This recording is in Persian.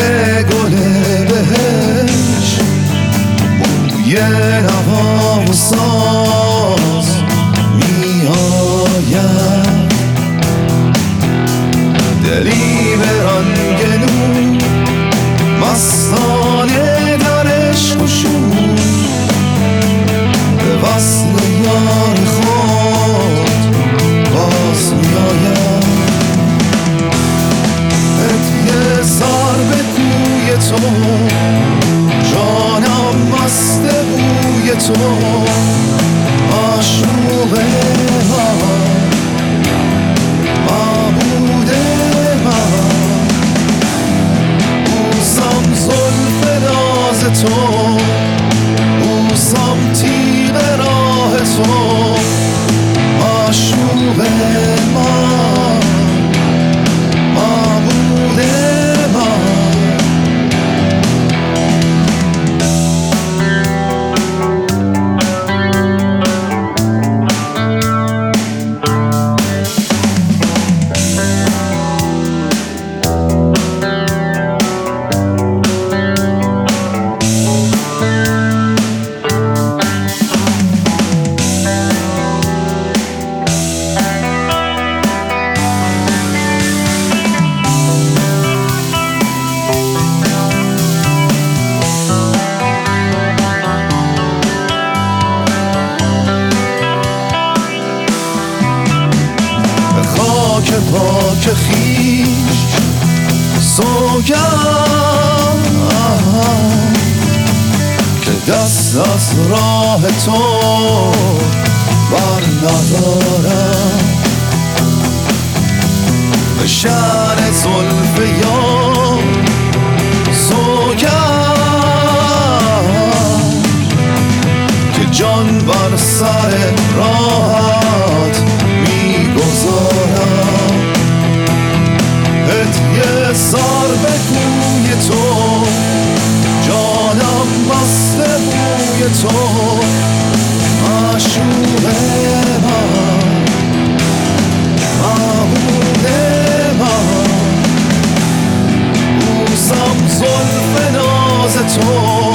گل بهش بوی نوا و ساز می آید، دلی به رنگ نور مستانه درش گشود، به وصل یار خود باز می آید. هدیه سر به کوی تو، جانم مست بوی تو، معشوق من، معبود من، بوسم زلف ناز تو، بوسم تیغ راه تو، معشوق من، معبود من. پاک خویش سوگند که دست از راه تو بر ندارم، به شأن زلف یار سوگند که جان بر سر راحت میگذارم. هدیه سر به کوی تو، جانم مست بوی تو، معشوق من، معبود من، بوسم زلف ناز تو،